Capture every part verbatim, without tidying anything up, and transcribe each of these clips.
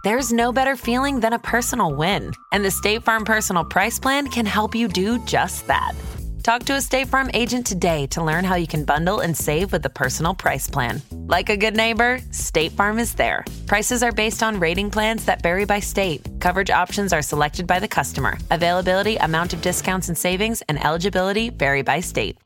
There's no better feeling than a personal win. And the State Farm Personal Price Plan can help you do just that. Talk to a State Farm agent today to learn how you can bundle and save with the Personal Price Plan. Like a good neighbor, State Farm is there. Prices are based on rating plans that vary by state. Coverage options are selected by the customer. Availability, amount of discounts and savings, and eligibility vary by state.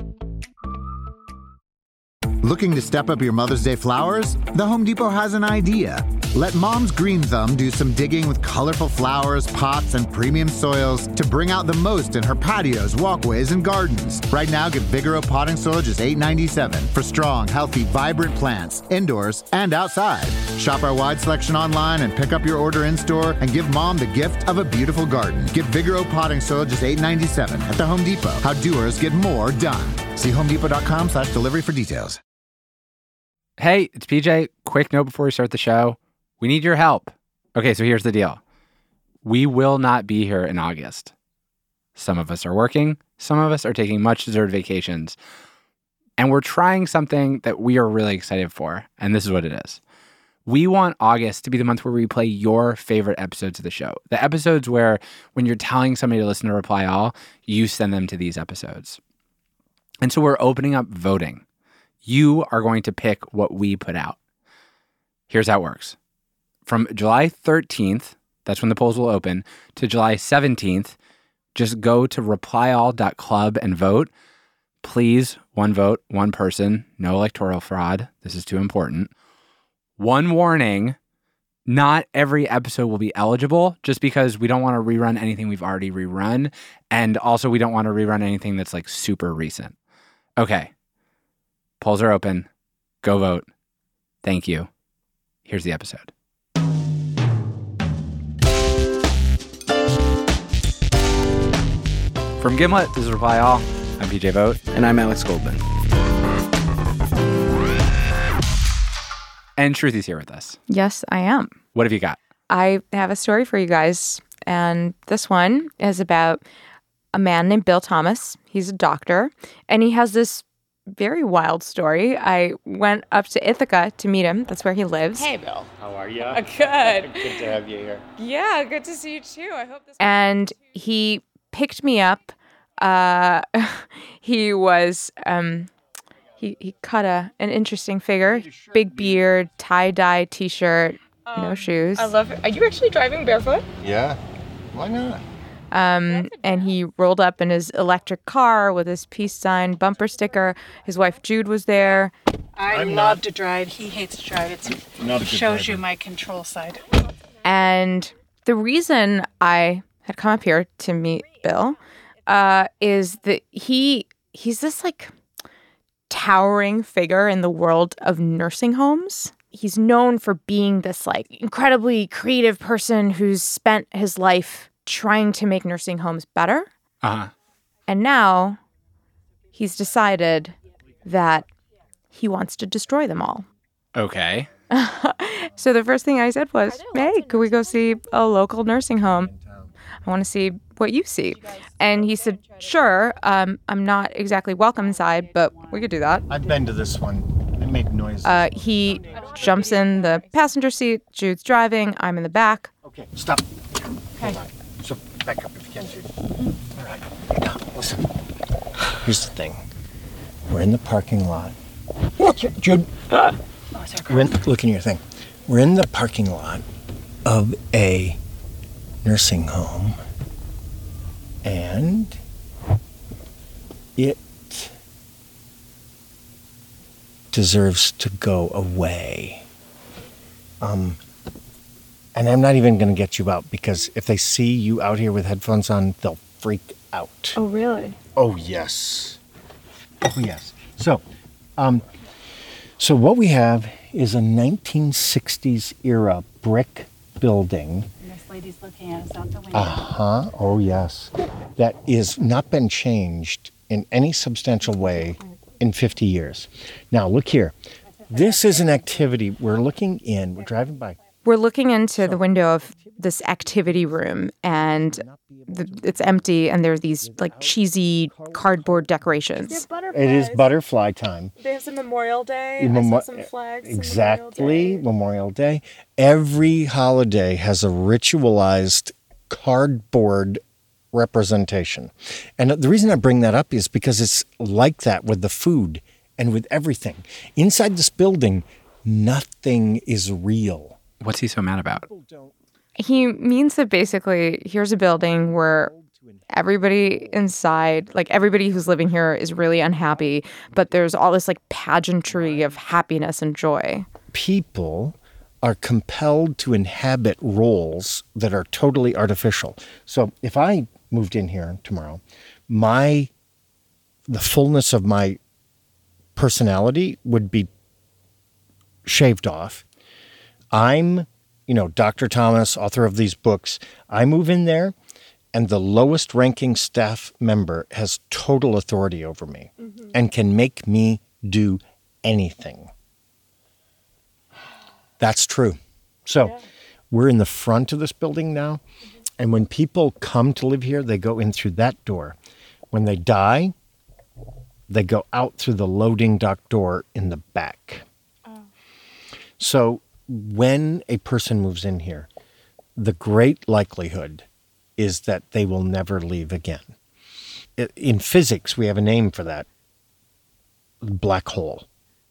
Looking to step up your Mother's Day flowers? The Home Depot has an idea. Let Mom's Green Thumb do some digging with colorful flowers, pots, and premium soils to bring out the most in her patios, walkways, and gardens. Right now, get Vigoro potting soil just eight ninety-seven for strong, healthy, vibrant plants, indoors and outside. Shop our wide selection online and pick up your order in-store and give Mom the gift of a beautiful garden. Get Vigoro potting soil just eight ninety-seven at the Home Depot. How doers get more done. See homedepot.com slash delivery for details. Hey, it's P J. Quick note before we start the show. We need your help. Okay, so here's the deal. We will not be here in August. Some of us are working. Some of us are taking much-deserved vacations. And we're trying something that we are really excited for. And this is what it is. We want August to be the month where we play your favorite episodes of the show. The episodes where when you're telling somebody to listen to Reply All, you send them to these episodes. And so we're opening up voting. You are going to pick what we put out. Here's how it works. From July thirteenth, that's when the polls will open, to July seventeenth, just go to reply all dot club and vote. Please, one vote, one person, no electoral fraud. This is too important. One warning, not every episode will be eligible just because we don't want to rerun anything we've already rerun. And also we don't want to rerun anything that's like super recent. Okay. Polls are open. Go vote. Thank you. Here's the episode. From Gimlet, this is Reply All. I'm P J Vogt. And I'm Alex Goldman. And Shruti's here with us. Yes, I am. What have you got? I have a story for you guys. And this one is about a man named Bill Thomas. He's a doctor. And he has this very wild story. I went up to Ithaca to meet him. That's where he lives. Hey, Bill. How are you? Uh, good. Good to have you here. Yeah, good to see you too. I hope this. And he picked me up. Uh, he was um, he he cut a an interesting figure. Big beard, tie dye T-shirt, um, no shoes. I love it. Are you actually driving barefoot? Yeah. Why not? Um, and he rolled up in his electric car with his peace sign bumper sticker. His wife Jude was there. I I'm love not- to drive. He hates to drive. It Not a good shows driver. you my control side. And the reason I had come up here to meet Bill uh, is that he he's this like towering figure in the world of nursing homes. He's known for being this like incredibly creative person who's spent his life trying to make nursing homes better. Uh-huh. And now he's decided that he wants to destroy them all. Okay. So the first thing I said was, hey, could we go see a local nursing home? I want to see what you see. And he said, sure. Um, I'm not exactly welcome inside, but we could do that. I've been to this one. It made noises. Uh, he jumps in the passenger seat. Jude's driving. I'm in the back. Okay, stop. Hold on. So back up if you can, Jude. All right. Now, listen. Here's the thing. We're in the parking lot. Jude. Oh, sorry. We're in, look in your thing. We're in the parking lot of a nursing home, and it deserves to go away. Um, and I'm not even going to get you out, because if they see you out here with headphones on, they'll freak out. Oh, really? Oh, yes. Oh, yes. So, um, so what we have is a nineteen sixties era brick building. This lady's looking at us out the window. Uh-huh. Oh, yes. That is not been changed in any substantial way in fifty years. Now, look here. This is an activity. We're looking in. We're driving by. we're looking into the window of this activity room, and the, it's empty, and there are these like cheesy cardboard decorations. It is butterfly time. They have some Memorial Day. Memo- I saw some flags. Exactly, Memorial Day. Memorial Day. Every holiday has a ritualized cardboard representation. And the reason I bring that up is because it's like that with the food and with everything. Inside this building, nothing is real. What's he so mad about? He means that basically here's a building where everybody inside, like everybody who's living here is really unhappy, but there's all this like pageantry of happiness and joy. People are compelled to inhabit roles that are totally artificial. So if I moved in here tomorrow, my the fullness of my personality would be shaved off. I'm, you know, Doctor Thomas, author of these books. I move in there, and the lowest ranking staff member has total authority over me mm-hmm. and can make me do anything. That's true. So yeah. We're in the front of this building now, mm-hmm. and when people come to live here, they go in through that door. When they die, they go out through the loading dock door in the back. Oh. So when a person moves in here, the great likelihood is that they will never leave again. In physics, we have a name for that: black hole.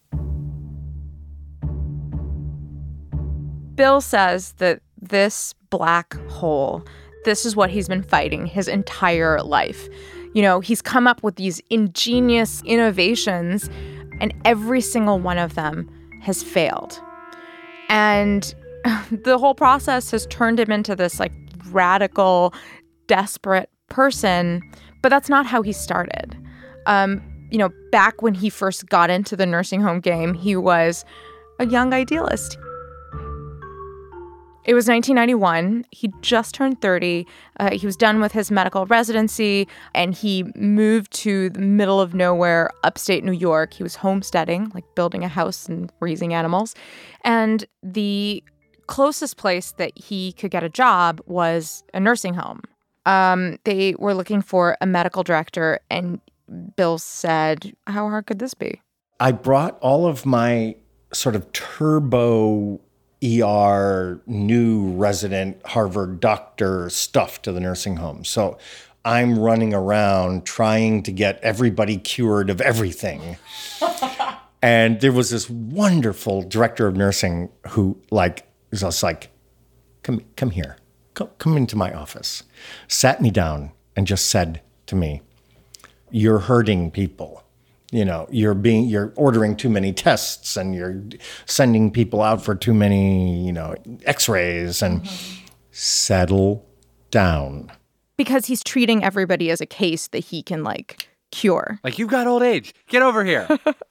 Bill says that this black hole, this is what he's been fighting his entire life. You know, he's come up with these ingenious innovations, and every single one of them has failed. And the whole process has turned him into this like radical, desperate person. But that's not how he started. Um, you know, back when he first got into the nursing home game, he was a young idealist. It was nineteen ninety-one. He just turned thirty. Uh, he was done with his medical residency, and he moved to the middle of nowhere, upstate New York. He was homesteading, like building a house and raising animals. And the closest place that he could get a job was a nursing home. Um, they were looking for a medical director, and Bill said, how hard could this be? I brought all of my sort of turbo E R, new resident Harvard doctor stuff to the nursing home. So I'm running around trying to get everybody cured of everything. And there was this wonderful director of nursing who like was just like, come come here, come, come into my office, sat me down and just said to me, you're hurting people. You know, you're being, you're ordering too many tests, and you're sending people out for too many, you know, x-rays, and mm-hmm. settle down. Because he's treating everybody as a case that he can, like, cure. Like, you've got old age. Get over here.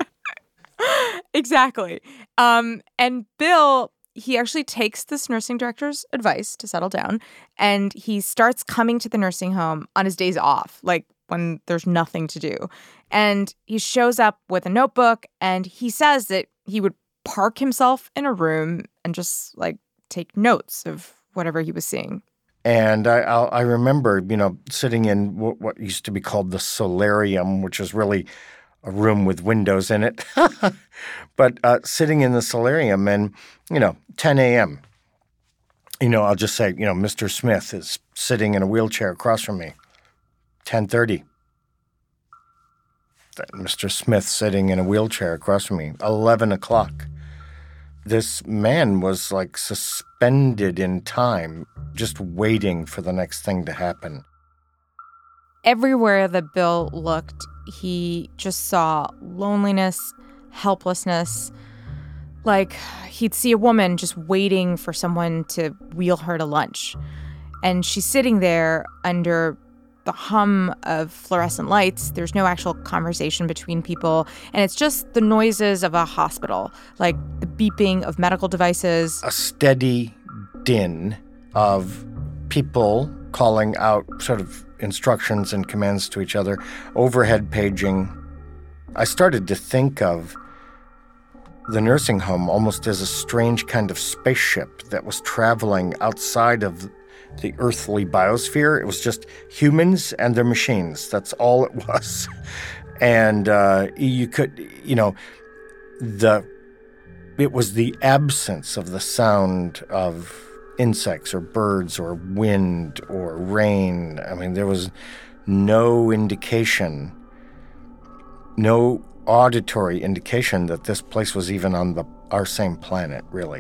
Exactly. Um, and Bill, he actually takes this nursing director's advice to settle down, and he starts coming to the nursing home on his days off, like when there's nothing to do. And he shows up with a notebook, and he says that he would park himself in a room and just like take notes of whatever he was seeing. And I I'll, I remember, you know, sitting in what, what used to be called the solarium, which is really a room with windows in it. But uh, sitting in the solarium and, you know, ten a.m., you know, I'll just say, you know, Mister Smith is sitting in a wheelchair across from me. ten thirty. Mister Smith sitting in a wheelchair across from me. eleven o'clock. This man was like suspended in time, just waiting for the next thing to happen. Everywhere that Bill looked, he just saw loneliness, helplessness. Like he'd see a woman just waiting for someone to wheel her to lunch. And she's sitting there under the hum of fluorescent lights. There's no actual conversation between people. And it's just the noises of a hospital, like the beeping of medical devices. A steady din of people calling out sort of instructions and commands to each other, overhead paging. I started to think of the nursing home almost as a strange kind of spaceship that was traveling outside of the earthly biosphere. It was just humans and their machines. That's all it was. And uh, you could, you know, the it was the absence of the sound of insects or birds or wind or rain. I mean, there was no indication, no auditory indication that this place was even on the our same planet, really.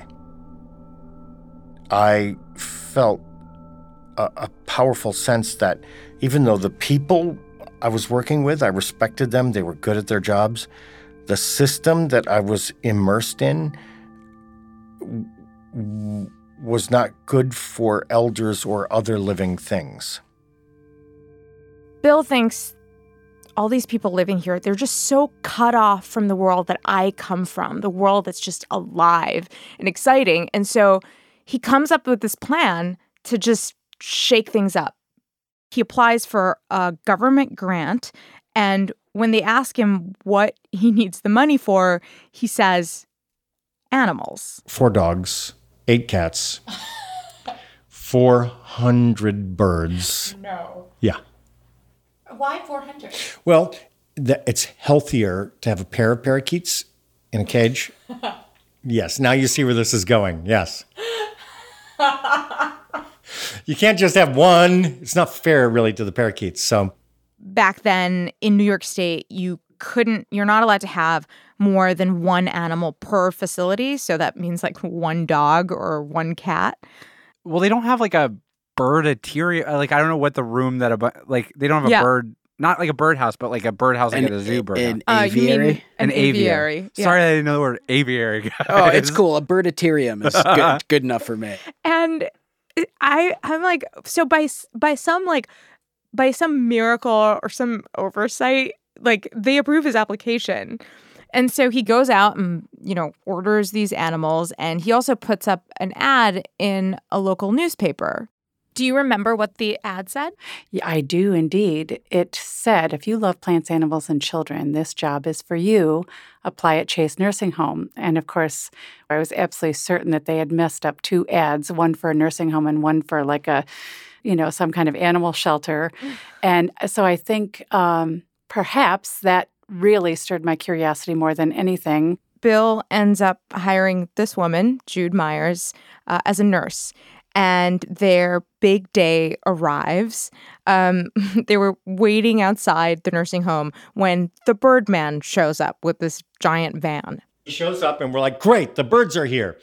I felt a, a powerful sense that even though the people I was working with, I respected them, they were good at their jobs, the system that I was immersed in w- was not good for elders or other living things. Bill thinks all these people living here, they're just so cut off from the world that I come from, the world that's just alive and exciting. And so he comes up with this plan to just shake things up. He applies for a government grant, and when they ask him what he needs the money for, he says, animals. Four dogs, eight cats, four hundred birds. No. Yeah. Why four hundred? Well, the, it's healthier to have a pair of parakeets in a cage. Yes, now you see where this is going. Yes. You can't just have one. It's not fair, really, to the parakeets. So back then in New York State, you couldn't, you're not allowed to have more than one animal per facility. So that means like one dog or one cat. Well, they don't have like a birdatoria. Like, I don't know what the room that, a like, they don't have a Yeah. bird, not like a birdhouse, but like a birdhouse like An- at a zoo birdhouse. an Uh, you mean aviary? An, An aviary. aviary. Yeah. Sorry, I didn't know the word aviary. Guys. Oh, it's cool. A birditarium is good, good enough for me. And I, I'm like, so by by some like, by some miracle or some oversight, like they approve his application. And so he goes out and, you know, orders these animals. And he also puts up an ad in a local newspaper. Do you remember what the ad said? Yeah, I do indeed. It said, if you love plants, animals, and children, this job is for you. Apply at Chase Nursing Home. And of course, I was absolutely certain that they had messed up two ads, one for a nursing home and one for like a, you know, some kind of animal shelter. And so I think um, perhaps that really stirred my curiosity more than anything. Bill ends up hiring this woman, Jude Myers, uh, as a nurse. And their big day arrives. Um, they were waiting outside the nursing home when the Birdman shows up with this giant van. he shows up and we're like, great, the birds are here.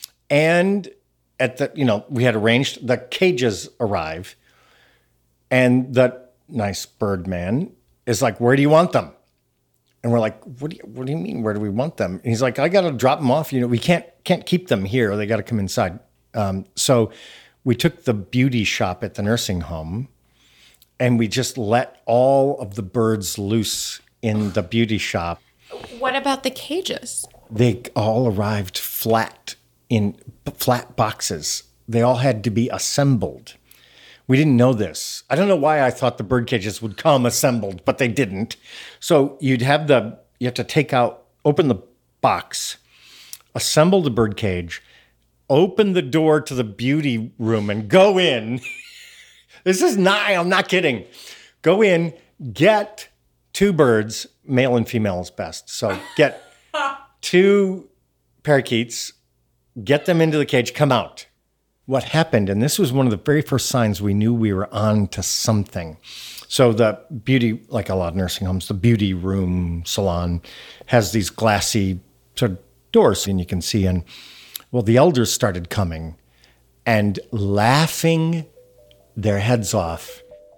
And at the, you know, we had arranged, the cages arrive. And the nice Birdman is like, where do you want them? And we're like, what do you, what do you mean? Where do we want them? And he's like, I got to drop them off. You know, we can't, can't keep them here. They got to come inside. Um, so we took the beauty shop at the nursing home and we just let all of the birds loose in the beauty shop. What about the cages? They all arrived flat in flat boxes. They all had to be assembled. We didn't know this. I don't know why I thought the bird cages would come assembled, but they didn't. So you'd have the, you have to take out, open the box, assemble the bird cage, open the door to the beauty room and go in. This is not, I'm not kidding. Go in, get two birds, male and female is best. So get two parakeets, get them into the cage, come out. What happened, and this was one of the very first signs we knew we were on to something. So the beauty, like a lot of nursing homes, the beauty room salon has these glassy sort of doors and you can see in. Well, the elders started coming and laughing their heads off.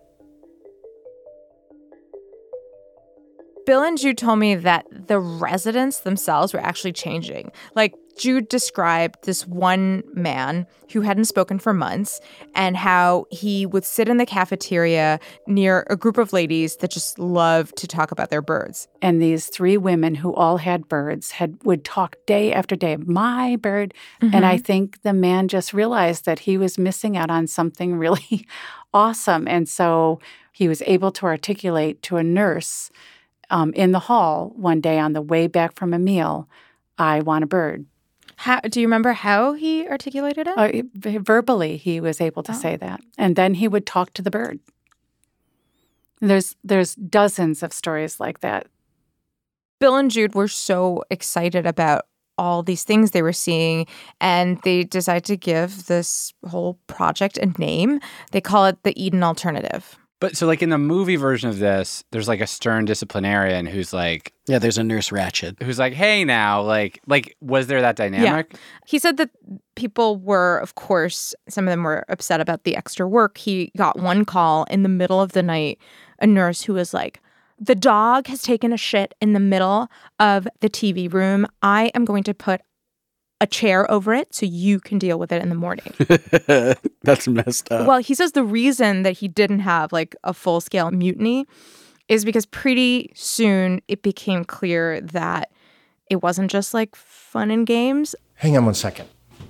Bill and Jude told me that the residents themselves were actually changing. Like, Jude described this one man who hadn't spoken for months and how he would sit in the cafeteria near a group of ladies that just love to talk about their birds. And these three women who all had birds had would talk day after day, my bird. Mm-hmm. And I think the man just realized that he was missing out on something really awesome. And so he was able to articulate to a nurse um, in the hall one day on the way back from a meal, I want a bird. How, do you remember how he articulated it? Uh, he- verbally, he was able to Oh. say that. And then he would talk to the bird. There's there's dozens of stories like that. Bill and Jude were so excited about all these things they were seeing, and they decided to give this whole project a name. They call it the Eden Alternative. But so, like, in the movie version of this, there's like a stern disciplinarian who's like, Yeah, there's a Nurse Ratched. who's like, hey, now, like, like, was there that dynamic? He said that people were, of course, some of them were upset about the extra work. He got one call in the middle of the night, a nurse who was like, the dog has taken a shit in the middle of the T V room. I am going to put a chair over it so you can deal with it in the morning. That's messed up. Well, he says the reason that he didn't have like a full-scale mutiny is because pretty soon it became clear that it wasn't just like fun and games. Hang on one second.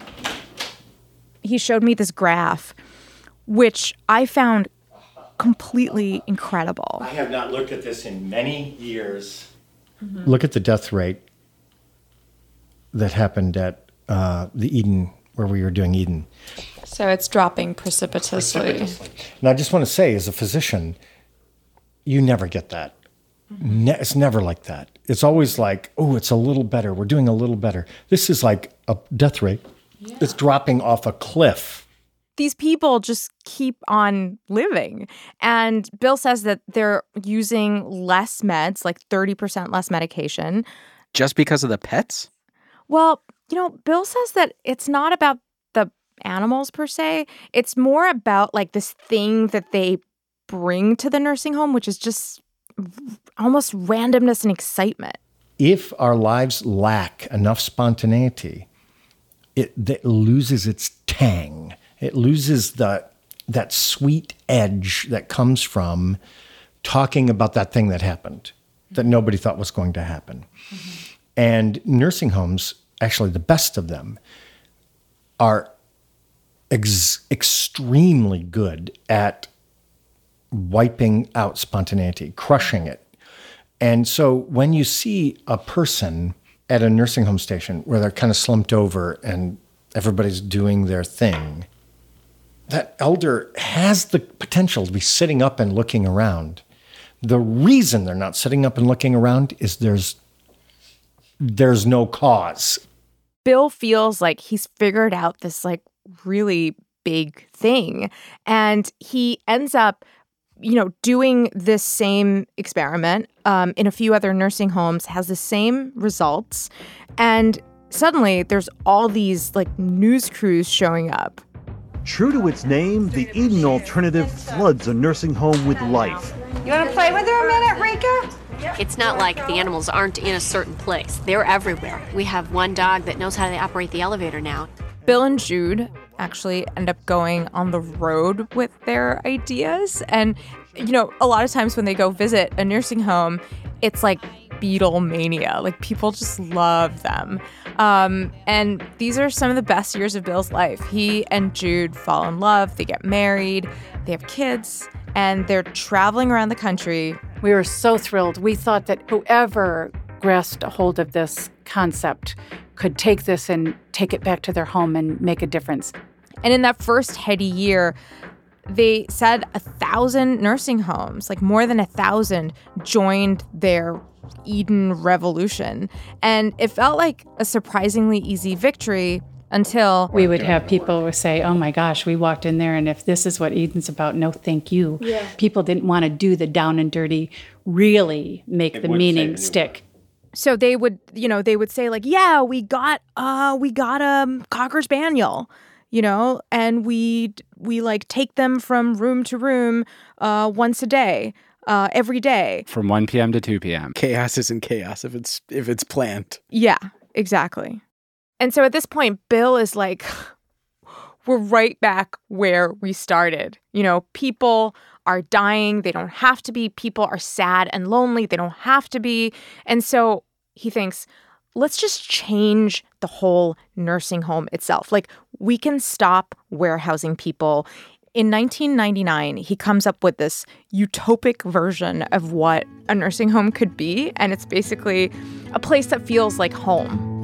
He showed me this graph, which I found completely incredible. I have not looked at this in many years. Mm-hmm. Look at the death rate that happened at uh, the Eden, where we were doing Eden. So it's dropping precipitously. Precipitously. And I just want to say, as a physician, you never get that. Mm-hmm. Ne- it's never like that. It's always like, oh, it's a little better. We're doing a little better. This is like a death rate. Yeah. It's dropping off a cliff. These people just keep on living. And Bill says that they're using less meds, like thirty percent less medication. Just because of the pets? Well, you know, Bill says that it's not about the animals per se. It's more about like this thing that they bring to the nursing home, which is just almost randomness and excitement. If our lives lack enough spontaneity, it, it loses its tang. It loses the that sweet edge that comes from talking about that thing that happened, that nobody thought was going to happen. Mm-hmm. And nursing homes, actually the best of them, are ex- extremely good at wiping out spontaneity, crushing it. And so when you see a person at a nursing home station where they're kind of slumped over and everybody's doing their thing, that elder has the potential to be sitting up and looking around. The reason they're not sitting up and looking around is there's there's no cause. Bill feels like he's figured out this like really big thing, and he ends up, you know, doing this same experiment um, in a few other nursing homes, has the same results, and suddenly there's all these like news crews showing up. True to its name, the Eden Alternative floods a nursing home with life. You want to play with her a minute, Rika? It's not like the animals aren't in a certain place. They're everywhere. We have one dog that knows how to operate the elevator now. Bill and Jude actually end up going on the road with their ideas. And, you know, a lot of times when they go visit a nursing home, it's like beetle mania. Like, people just love them. Um, and these are some of the best years of Bill's life. He and Jude fall in love. They get married. They have kids. And they're traveling around the country. We were so thrilled. We thought that whoever grasped a hold of this concept could take this and take it back to their home and make a difference. And in that first heady year, they said a thousand nursing homes, like more than a thousand, joined their Eden revolution. And it felt like a surprisingly easy victory until we would have people say, oh my gosh, we walked in there and if this is what Eden's about, no thank you. Yeah. People didn't want to do the down and dirty, really make It the would meaning say stick. So they would, you know, they would say like, yeah, we got uh we got a Cocker Spaniel, you know, and we we like take them from room to room uh once a day. Uh, every day. From one p.m. to two p.m. Chaos isn't chaos if it's if it's planned. Yeah, exactly. And so at this point, Bill is like, we're right back where we started. You know, people are dying. They don't have to be. People are sad and lonely. They don't have to be. And so he thinks, let's just change the whole nursing home itself. Like, we can stop warehousing people In nineteen ninety-nine, he comes up with this utopic version of what a nursing home could be, and it's basically a place that feels like home.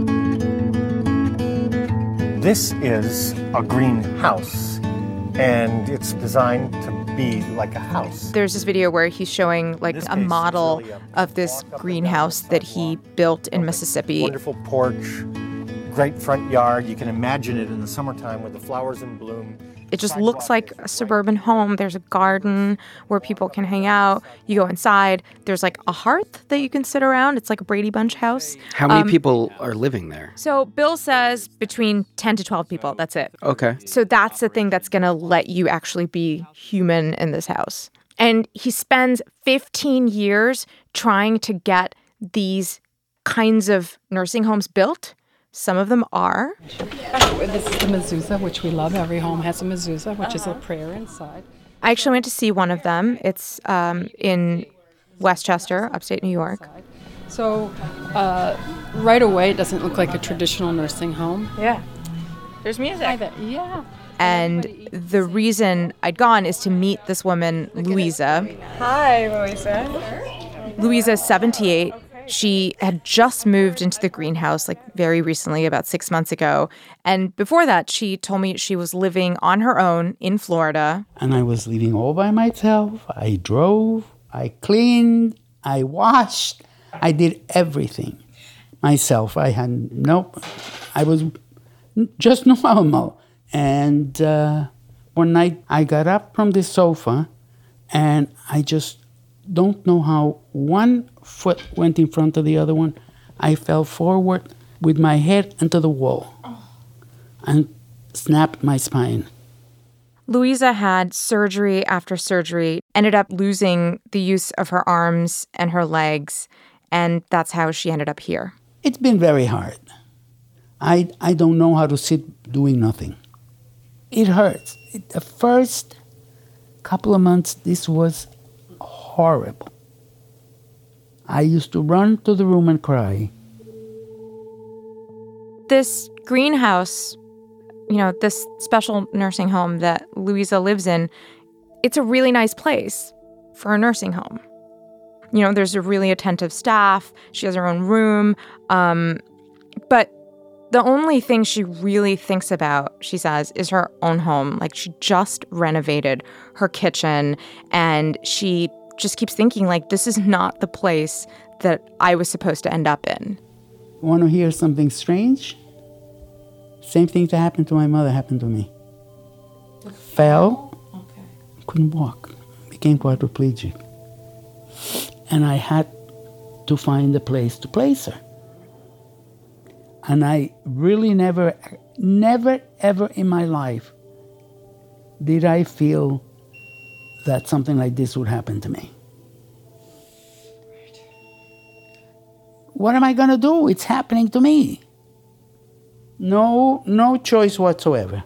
This is a greenhouse, and it's designed to be like a house. There's this video where he's showing like a model really a of this greenhouse that he built in Mississippi. Wonderful porch, great front yard. You can imagine it in the summertime with the flowers in bloom. It just looks like a suburban home. There's a garden where people can hang out. You go inside. There's like a hearth that you can sit around. It's like a Brady Bunch house. How many um, people are living there? So Bill says between ten to twelve people. That's it. Okay. So that's the thing that's going to let you actually be human in this house. And he spends fifteen years trying to get these kinds of nursing homes built. Some of them are. This is the mezuzah, which we love. Every home has a mezuzah, which uh-huh. is a prayer inside. I actually went to see one of them. It's um, in Westchester, upstate New York. So uh, right away, it doesn't look like a traditional nursing home. Yeah. There's music. Yeah. And the reason I'd gone is to meet this woman, Louisa. Hi, Louisa. Louisa's seventy-eight. She had just moved into the greenhouse like very recently, about six months ago. And before that, she told me she was living on her own in Florida. And I was living all by myself. I drove, I cleaned, I washed, I did everything myself. I had no, I was just normal. And uh, one night I got up from the sofa and I just don't know how one foot went in front of the other one. I fell forward with my head into the wall and snapped my spine. Louisa had surgery after surgery, ended up losing the use of her arms and her legs, and that's how she ended up here. It's been very hard. I, I don't know how to sit doing nothing. It hurts. It, the first couple of months, this was horrible. I used to run to the room and cry. This greenhouse, you know, this special nursing home that Louisa lives in, it's a really nice place for a nursing home. You know, there's a really attentive staff. She has her own room. Um, but the only thing she really thinks about, she says, is her own home. Like, she just renovated her kitchen, and she just keeps thinking, like, this is not the place that I was supposed to end up in. Want to hear something strange? Same thing that happened to my mother happened to me. Fell, okay. Couldn't walk, became quadriplegic. And I had to find a place to place her. And I really never, never, ever in my life did I feel that something like this would happen to me. What am I going to do? It's happening to me. No, no choice whatsoever.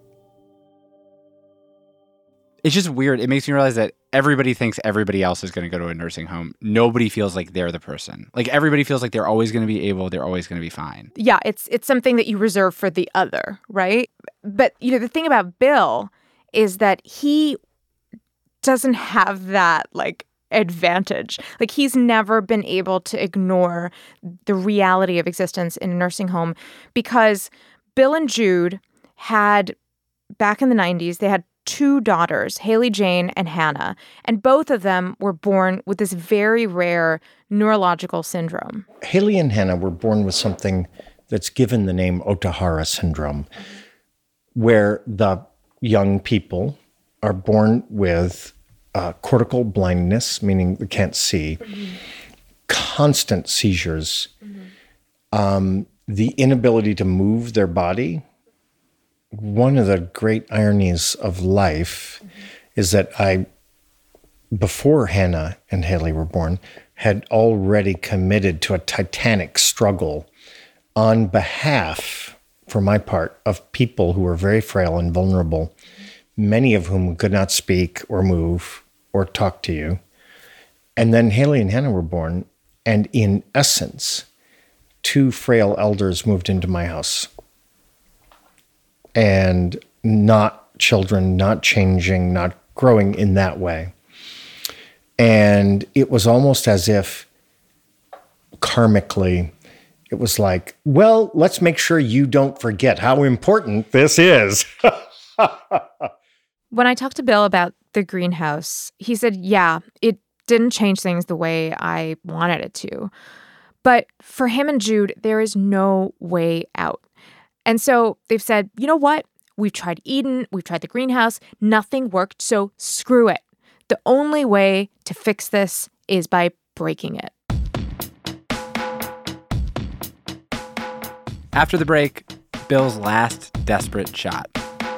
It's just weird. It makes me realize that everybody thinks everybody else is going to go to a nursing home. Nobody feels like they're the person. Like, everybody feels like they're always going to be able, they're always going to be fine. Yeah, it's it's something that you reserve for the other, right? But, you know, the thing about Bill is that he doesn't have that, like, advantage. Like, he's never been able to ignore the reality of existence in a nursing home because Bill and Jude had, back in the nineties, they had two daughters, Haley Jane and Hannah, and both of them were born with this very rare neurological syndrome. Haley and Hannah were born with something that's given the name Ohtahara syndrome, where the young people are born with uh, cortical blindness, meaning they can't see, mm-hmm. constant seizures, mm-hmm. um, the inability to move their body. One of the great ironies of life mm-hmm. is that I, before Hannah and Haley were born, had already committed to a titanic struggle on behalf, for my part, of people who were very frail and vulnerable, many of whom could not speak or move or talk to you. And then Haley and Hannah were born, and in essence, two frail elders moved into my house. And not children not changing, not growing in that way. And it was almost as if karmically, it was like, well, let's make sure you don't forget how important this is. When I talked to Bill about the greenhouse, he said, yeah, it didn't change things the way I wanted it to. But for him and Jude, there is no way out. And so they've said, you know what? We've tried Eden. We've tried the greenhouse. Nothing worked. So screw it. The only way to fix this is by breaking it. After the break, Bill's last desperate shot.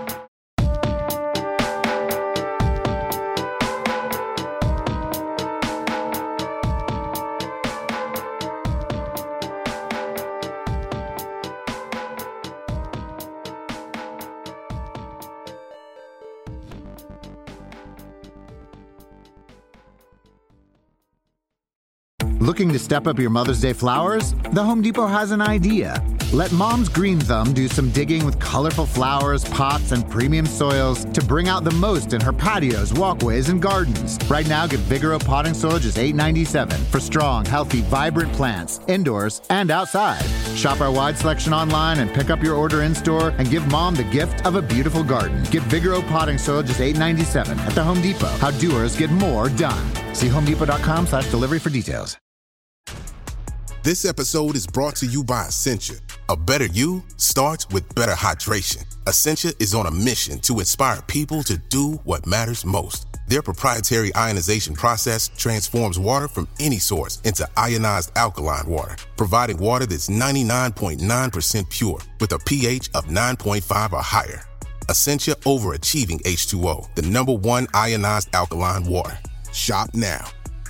Looking to step up your Mother's Day flowers? The Home Depot has an idea. Let Mom's Green Thumb do some digging with colorful flowers, pots, and premium soils to bring out the most in her patios, walkways, and gardens. Right now, get Vigoro potting soil just eight ninety-seven for strong, healthy, vibrant plants, indoors and outside. Shop our wide selection online and pick up your order in-store and give Mom the gift of a beautiful garden. Get Vigoro potting soil just eight ninety-seven at the Home Depot. How doers get more done. See homedepot.com slash delivery for details. This episode is brought to you by Essentia. A better you starts with better hydration. Essentia is on a mission to inspire people to do what matters most. Their proprietary ionization process transforms water from any source into ionized alkaline water, providing water that's ninety-nine point nine percent pure with a pH of nine point five or higher. Essentia Overachieving H two O, the number one ionized alkaline water. Shop now.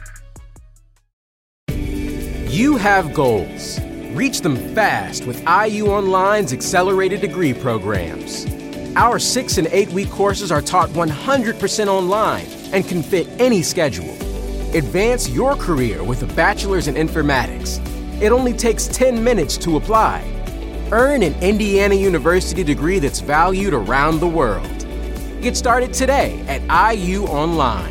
You have goals. Reach them fast with I U Online's accelerated degree programs. Our six and eight week courses are taught one hundred percent online and can fit any schedule. Advance your career with a bachelor's in informatics. It only takes ten minutes to apply. Earn an Indiana University degree that's valued around the world. Get started today at I U Online.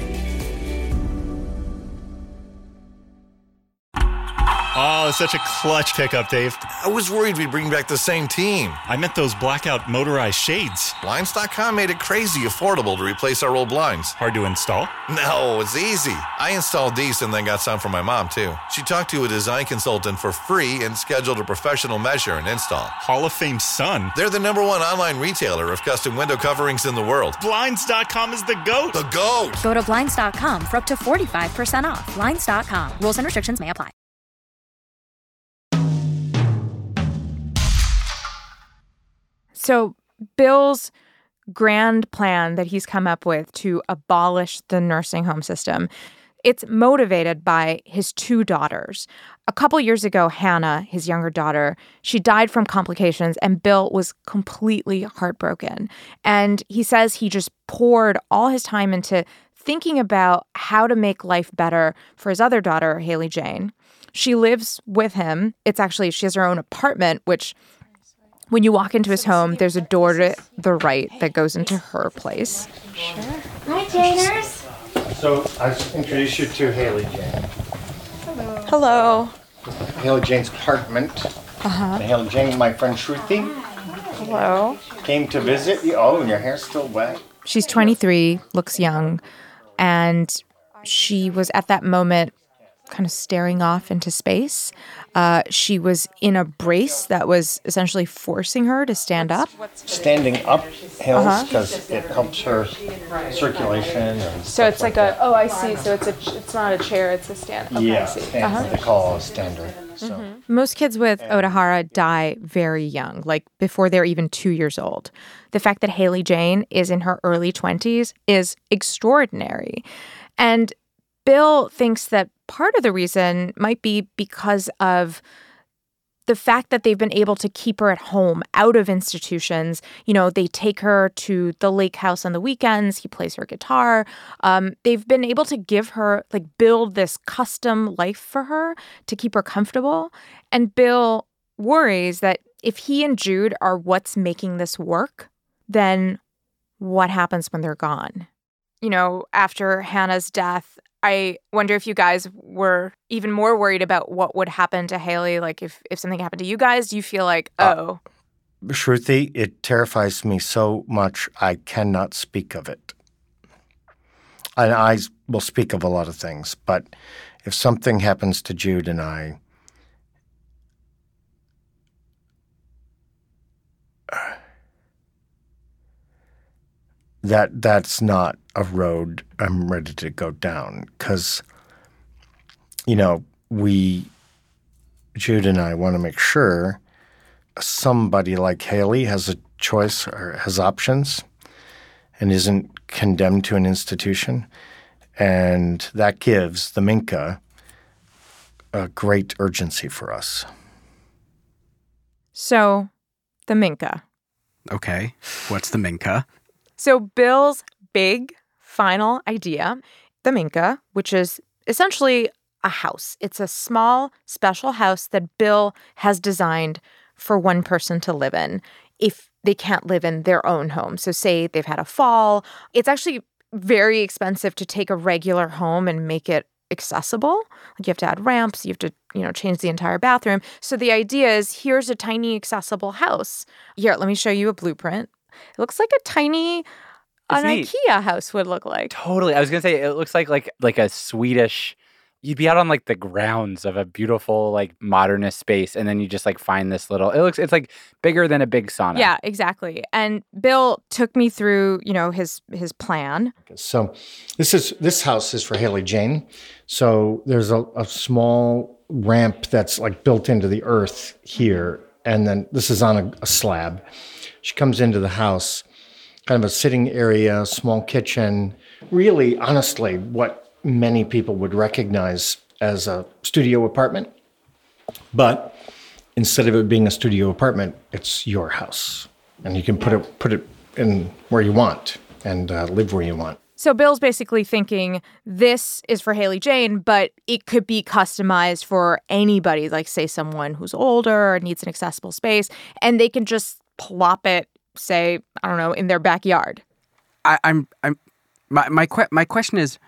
Oh, such a clutch pickup, Dave. I was worried we'd bring back the same team. I meant those blackout motorized shades. Blinds dot com made it crazy affordable to replace our old blinds. Hard to install? No, it's easy. I installed these and then got some for my mom, too. She talked to a design consultant for free and scheduled a professional measure and install. Hall of Fame son. They're the number one online retailer of custom window coverings in the world. Blinds dot com is the GOAT. The GOAT. Go to Blinds dot com for up to forty-five percent off. Blinds dot com. Rules and restrictions may apply. So Bill's grand plan that he's come up with to abolish the nursing home system, it's motivated by his two daughters. A couple years ago, Hannah, his younger daughter, she died from complications, and Bill was completely heartbroken. And he says he just poured all his time into thinking about how to make life better for his other daughter, Haley Jane. She lives with him. It's actually, she has her own apartment, which when you walk into his home, there's a door to the right that goes into her place. Sure. Hi, Janers. So I'll introduce you to Haley Jane. Hello. Hello. Haley Jane's apartment. Uh-huh. And Haley Jane, my friend Shruti. Hello. Came to visit you. Oh, and your hair's still wet. She's twenty-three, looks young, and she was at that moment kind of staring off into space. Uh, she was in a brace that was essentially forcing her to stand up. Standing up helps because Uh-huh. it helps her circulation. And So it's like, like a, oh, I see. So it's a, it's not a chair, it's a stand. Okay, yeah, I see. stand, Uh-huh. they call a stander. So. Mm-hmm. Most kids with Otahara die very young, like before they're even two years old. The fact that Haley Jane is in her early twenties is extraordinary. And Bill thinks that part of the reason might be because of the fact that they've been able to keep her at home, out of institutions. You know, they take her to the lake house on the weekends. He plays her guitar. Um, they've been able to give her, like, build this custom life for her to keep her comfortable. And Bill worries that if he and Jude are what's making this work, then what happens when they're gone? You know, after Hannah's death, I wonder if you guys were even more worried about what would happen to Haley. Like if, if something happened to you guys, do you feel like, oh. Uh, Shruti, it terrifies me so much I cannot speak of it. And I will speak of a lot of things, but if something happens to Jude and I, that that's not a road I'm ready to go down because, you know, we, Jude and I want to make sure somebody like Haley has a choice or has options and isn't condemned to an institution. And that gives the Minka a great urgency for us. So, the Minka. Okay. What's the Minka? So Bill's big final idea, the Minka, which is essentially a house. It's a small, special house that Bill has designed for one person to live in if they can't live in their own home. So say they've had a fall. It's actually very expensive to take a regular home and make it accessible. Like you have to add ramps, you have to, you know, change the entire bathroom. So the idea is here's a tiny accessible house. Here, let me show you a blueprint. It looks like a tiny, It's an neat. IKEA house would look like. Totally. I was going to say, it looks like like like a Swedish, you'd be out on like the grounds of a beautiful like modernist space. And then you just like find this little, it looks, it's like bigger than a big sauna. Yeah, exactly. And Bill took me through, you know, his his plan. So this is this house is for Haley Jane. So there's a, a small ramp that's like built into the earth here. And then this is on a, a slab. She comes into the house, kind of a sitting area, small kitchen, really, honestly, what many people would recognize as a studio apartment. But instead of it being a studio apartment, it's your house. And you can put it put it in where you want and uh, live where you want. So Bill's basically thinking this is for Haley Jane, but it could be customized for anybody, like say someone who's older or needs an accessible space, and they can just plop it, say, I don't know, in their backyard. I, I'm, I'm, my, my, que- my question is,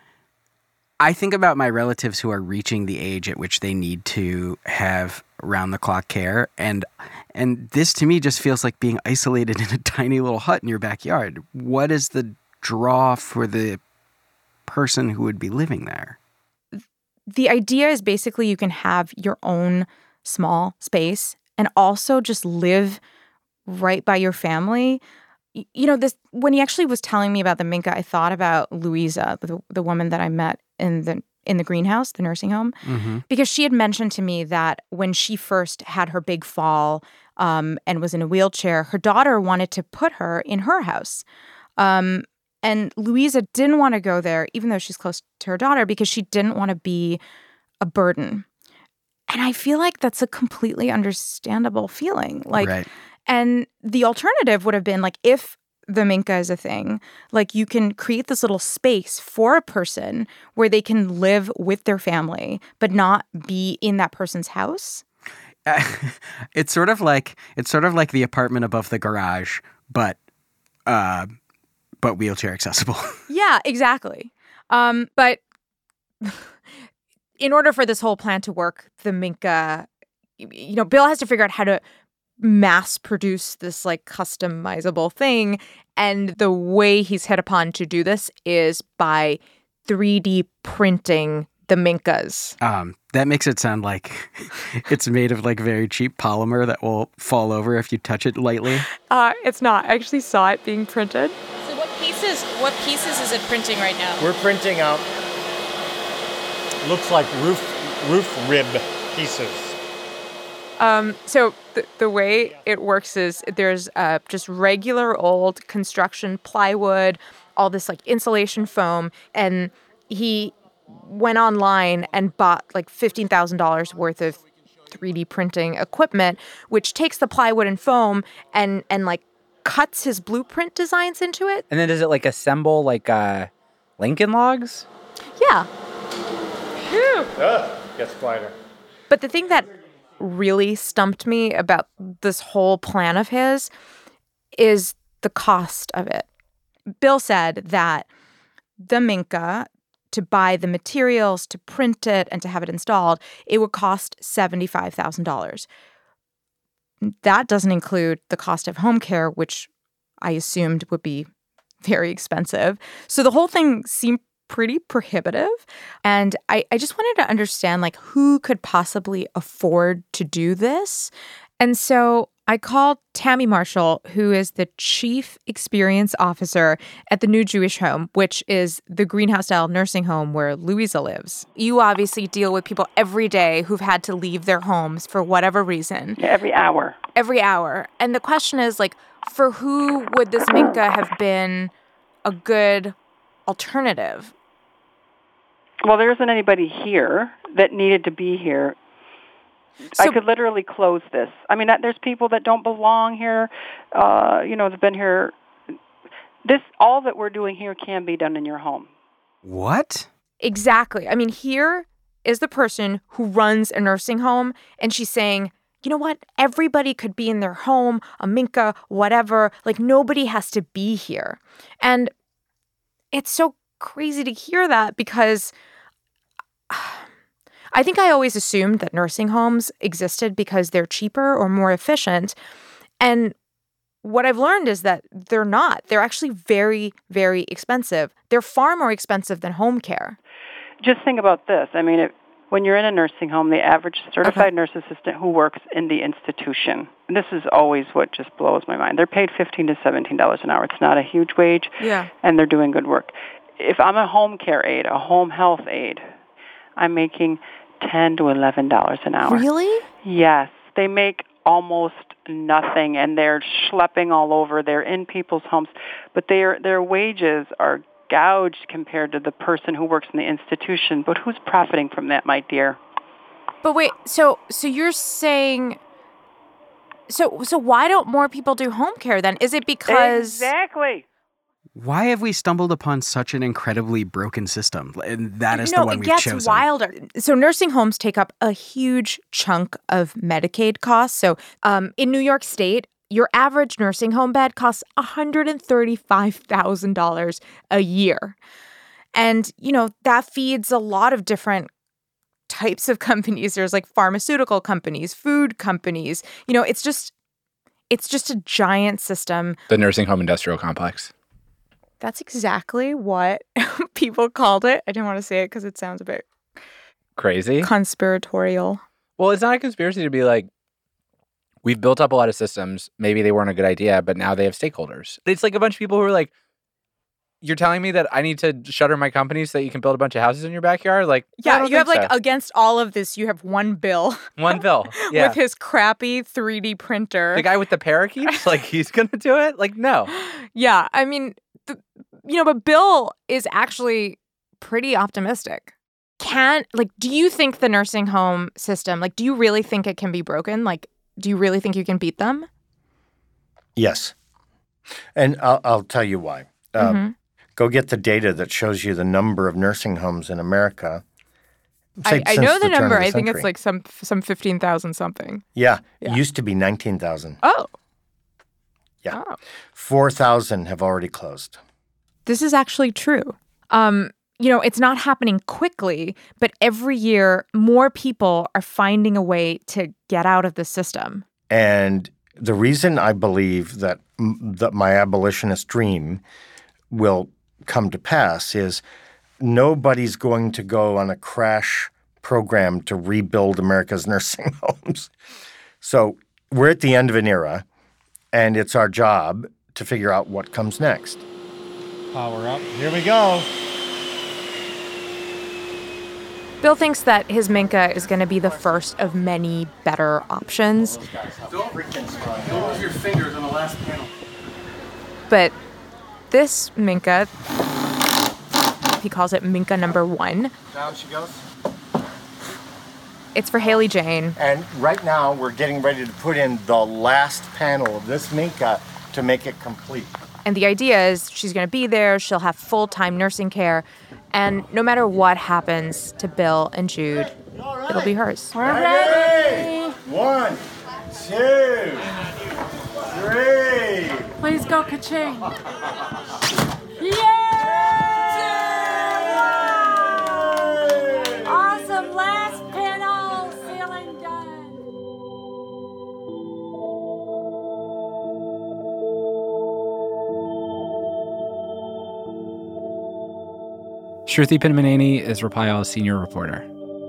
I think about my relatives who are reaching the age at which they need to have round-the-clock care, and and this to me just feels like being isolated in a tiny little hut in your backyard. What is the draw for the person who would be living there? The idea is basically you can have your own small space and also just live right by your family. You know, this when he actually was telling me about the Minka, I thought about Louisa, the, the woman that I met in the in the greenhouse, the nursing home, mm-hmm. because she had mentioned to me that when she first had her big fall um, and was in a wheelchair, her daughter wanted to put her in her house. Um, and Louisa didn't want to go there, even though she's close to her daughter, because she didn't want to be a burden. And I feel like that's a completely understandable feeling. Like, right. And the alternative would have been like if the Minka is a thing, like you can create this little space for a person where they can live with their family, but not be in that person's house. Uh, it's sort of like it's sort of like the apartment above the garage, but uh, but wheelchair accessible. Yeah, exactly. Um, but in order for this whole plan to work, the Minka, you know, Bill has to figure out how to mass produce this like customizable thing. And the way he's hit upon to do this is by three D printing the Minkas. Um, that makes it sound like it's made of like very cheap polymer that will fall over if you touch it lightly. Uh, it's not. I actually saw it being printed. So what pieces, what pieces is it printing right now? We're printing out, looks like roof, roof rib pieces. Um, so the, the way it works is there's uh, just regular old construction plywood, all this like insulation foam, and he went online and bought like fifteen thousand dollars worth of three D printing equipment, which takes the plywood and foam and and like cuts his blueprint designs into it. And then does it like assemble like uh, Lincoln logs? Yeah. Phew. Ugh, gets quieter. But the thing that really stumped me about this whole plan of his is the cost of it. Bill said that the Minka, to buy the materials, to print it, and to have it installed, it would cost seventy-five thousand dollars. That doesn't include the cost of home care, which I assumed would be very expensive. So the whole thing seemed pretty prohibitive. And I, I just wanted to understand, like, who could possibly afford to do this? And so I called Tammy Marshall, who is the Chief Experience Officer at the New Jewish Home, which is the greenhouse-style nursing home where Louisa lives. You obviously deal with people every day who've had to leave their homes for whatever reason. Yeah, every hour. Every hour. And the question is, like, for who would this Minka have been a good alternative? Well, there isn't anybody here that needed to be here. So, I could literally close this. I mean, that, there's people that don't belong here. Uh, you know, they've been here. This, all that we're doing here can be done in your home. What? Exactly. I mean, here is the person who runs a nursing home, and she's saying, you know what? Everybody could be in their home, a Minka, whatever. Like, nobody has to be here. And it's so crazy to hear that because I think I always assumed that nursing homes existed because they're cheaper or more efficient. And what I've learned is that they're not. They're actually very, very expensive. They're far more expensive than home care. Just think about this. I mean, it, when you're in a nursing home, the average certified okay. nurse assistant who works in the institution, and this is always what just blows my mind, they're paid fifteen to seventeen dollars an hour. It's not a huge wage, yeah. and they're doing good work. If I'm a home care aide, a home health aide, I'm making ten to eleven dollars an hour. Really? Yes. They make almost nothing, and they're schlepping all over. They're in people's homes, but their their wages are gouged compared to the person who works in the institution. But who's profiting from that, my dear? But wait, so so you're saying, so so why don't more people do home care then? Is it because exactly? Why have we stumbled upon such an incredibly broken system? And that is no, the one we've chosen. No, it gets wilder. So nursing homes take up a huge chunk of Medicaid costs. So um, in New York State, your average nursing home bed costs one hundred thirty-five thousand dollars a year. And, you know, that feeds a lot of different types of companies. There's like pharmaceutical companies, food companies. You know, it's just, it's just a giant system. The nursing home industrial complex. That's exactly what people called it. I didn't want to say it because it sounds a bit crazy, conspiratorial. Well, it's not a conspiracy to be like, we've built up a lot of systems. Maybe they weren't a good idea, but now they have stakeholders. It's like a bunch of people who are like, you're telling me that I need to shutter my company so that you can build a bunch of houses in your backyard? Like, yeah, you have so. like against all of this, you have one Bill. One Bill, yeah. With his crappy three D printer. The guy with the parakeets? Like, he's going to do it? Like, no. Yeah, I mean, the, you know, but Bill is actually pretty optimistic. Can, like, do you think the nursing home system, like, do you really think it can be broken? Like, do you really think you can beat them? Yes. And I'll, I'll tell you why. Um, mm-hmm. Go get the data that shows you the number of nursing homes in America. I, I know the, the number. The I think it's like some some fifteen thousand something. Yeah. yeah. It used to be nineteen thousand. Oh. Yeah. Oh. four thousand have already closed. This is actually true. Um, you know, it's not happening quickly, but every year more people are finding a way to get out of the system. And the reason I believe that that my abolitionist dream will come to pass is nobody's going to go on a crash program to rebuild America's nursing homes. So we're at the end of an era, and it's our job to figure out what comes next. Power up. Here we go. Bill thinks that his Minka is going to be the first of many better options. Don't move your fingers on the last panel. But this Minka, he calls it Minka number one. Down she goes. It's for Haley Jane. And right now we're getting ready to put in the last panel of this Minka to make it complete. And the idea is she's going to be there, she'll have full-time nursing care, and no matter what happens to Bill and Jude, it'll be hers. We're ready! One, two, three. Please go ka-ching. Shruti Pinnamaneni is Rapayal's senior reporter.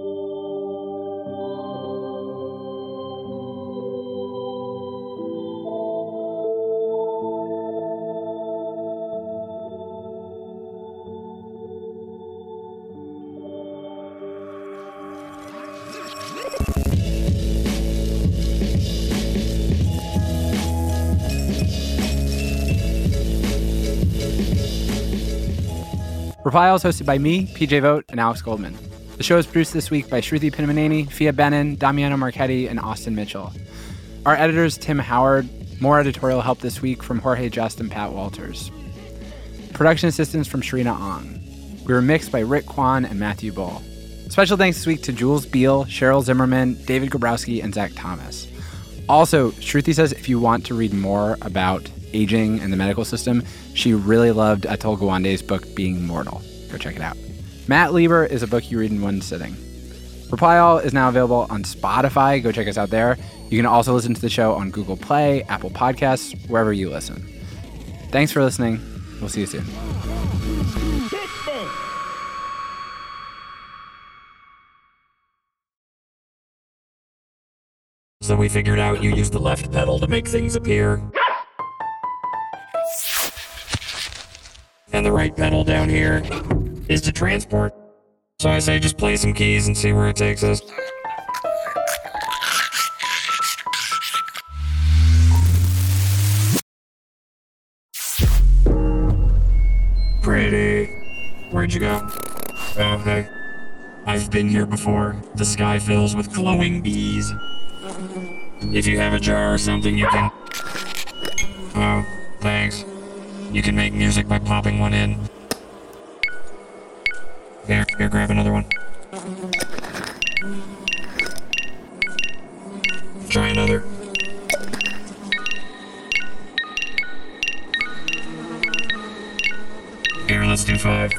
Rapayal is hosted by me, P J Vogt, and Alex Goldman. The show is produced this week by Shruti Pinnamaneni, Fia Benin, Damiano Marchetti, and Austin Mitchell. Our editors, Tim Howard. More editorial help this week from Jorge Just and Pat Walters. Production assistance from Sharina Ong. We were mixed by Rick Kwan and Matthew Bull. Special thanks this week to Jules Beal, Cheryl Zimmerman, David Gabrowski, and Zach Thomas. Also, Shruti says if you want to read more about aging and the medical system, she really loved Atul Gawande's book, Being Mortal. Go check it out. Matt Lieber is a book you read in one sitting. Rapayal is now available on Spotify. Go check us out there. You can also listen to the show on Google Play, Apple Podcasts, wherever you listen. Thanks for listening. We'll see you soon. So we figured out you use the left pedal to make things appear. And the right pedal down here is to transport. So I say just play some keys and see where it takes us. Pretty. Where'd you go? Oh, hey. I've been here before. The sky fills with glowing bees. If you have a jar or something, you can... Oh, thanks. You can make music by popping one in. Here, here, grab another one. Try another. Here, let's do five.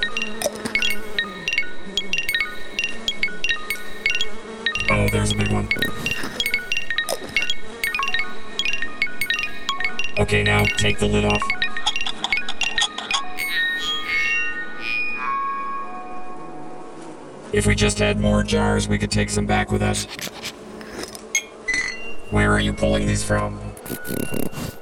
Oh, there's a big one. Okay, now take the lid off. If we just had more jars, we could take some back with us. Where are you pulling these from?